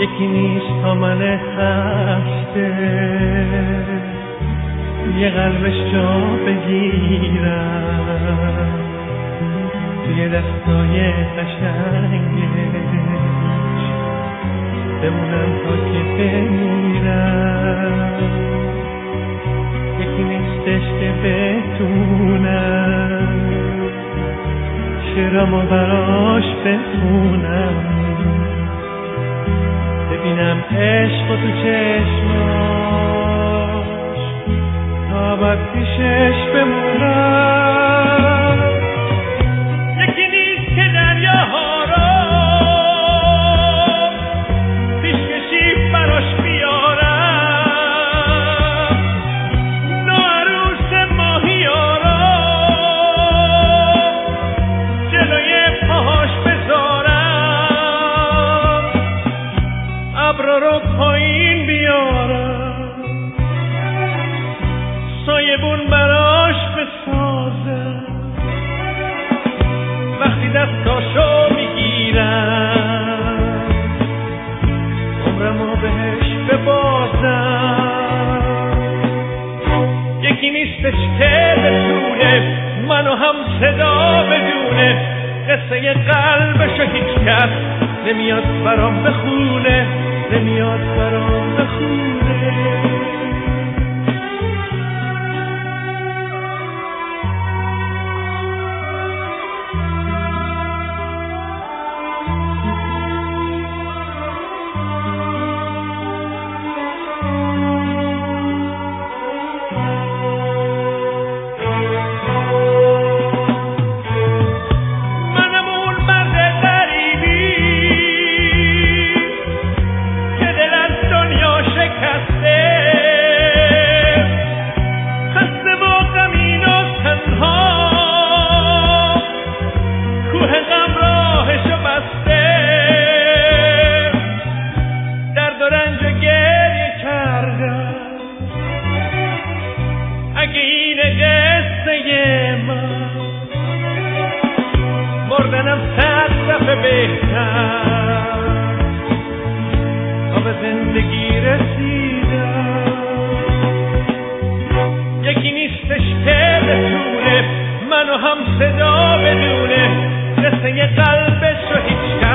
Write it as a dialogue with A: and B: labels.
A: یکی نیست تا من خسته یه قلبش جا بگیرم توی دستای قشنگش بمونم تا که بمیرم. یکی نیستش که بتونم شعرامو براش بخونم ببینم عشق تو چشماش تا ابد پیشش بمونم. یکی نیست که دریاها رو پیش کشی براش بیارم نوعروس ماهیارا جلوی پاهاش بذارم ابرا رو پایین بیارم سایبون براش بسازم وقتی دستاشو میگیرم عمرمو بهش ببازم. یکی نیستش که بتونه منو هم صدا بدونه قصه قلبشو هیچ کس نمیاد برام بخونه نمیاد برام بخونه. مردنم 100 دفعه بهتر تا به زندگی رسیدم. یکی نیستش که بتونه منو هم صدا بدونه قصه قلبش رو هیچ